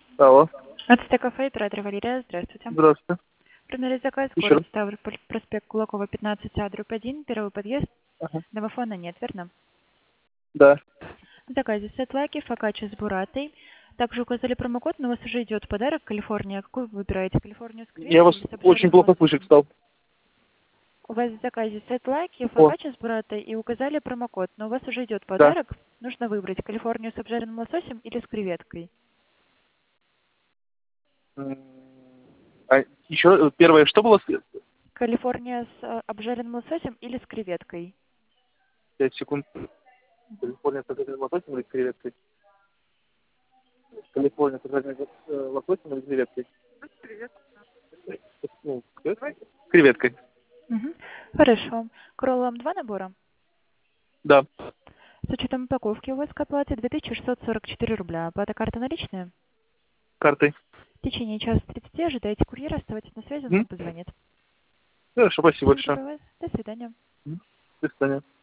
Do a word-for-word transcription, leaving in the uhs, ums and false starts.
Алло. Ацтек кафе, оператор Валерия, здравствуйте. Здравствуйте. Приняли заказ, Еще раз. город Ставрополь, проспект Кулакова, пятнадцать А, дробь один, первый подъезд. Ага. Домофона нет, верно? Да. В заказе сетлайки, фокаччо с буратой. Также указали промокод, но у вас уже идет подарок Калифорния. Какой вы выбираете? Калифорнию с Я креветкой вас или с очень обжаренным плохо слышать лососем? стал. У вас в заказе сетлайки, О, фокаччо с буратой и указали промокод, но у вас уже идет да. подарок. Нужно выбрать Калифорнию с обжаренным лососем или с креветкой. М, А еще первое, что было? Калифорния с э, обжаренным лососем или с креветкой? Пять секунд. Калифорния с обжаренным лососем или с креветкой? Калифорния с обжаренным э, лососем или с креветкой? Ну, с креветкой. Мгм. Хорошо. К роллам два набора. Да. С учетом упаковки у вас к оплате две тысячи шестьсот сорок четыре рубля. Оплата карта наличная. Картой. В течение часа тридцати ожидайте курьера, оставайтесь на связи, он М? вам позвонит. Хорошо, спасибо Всего большое. доброго. До свидания. М. До свидания.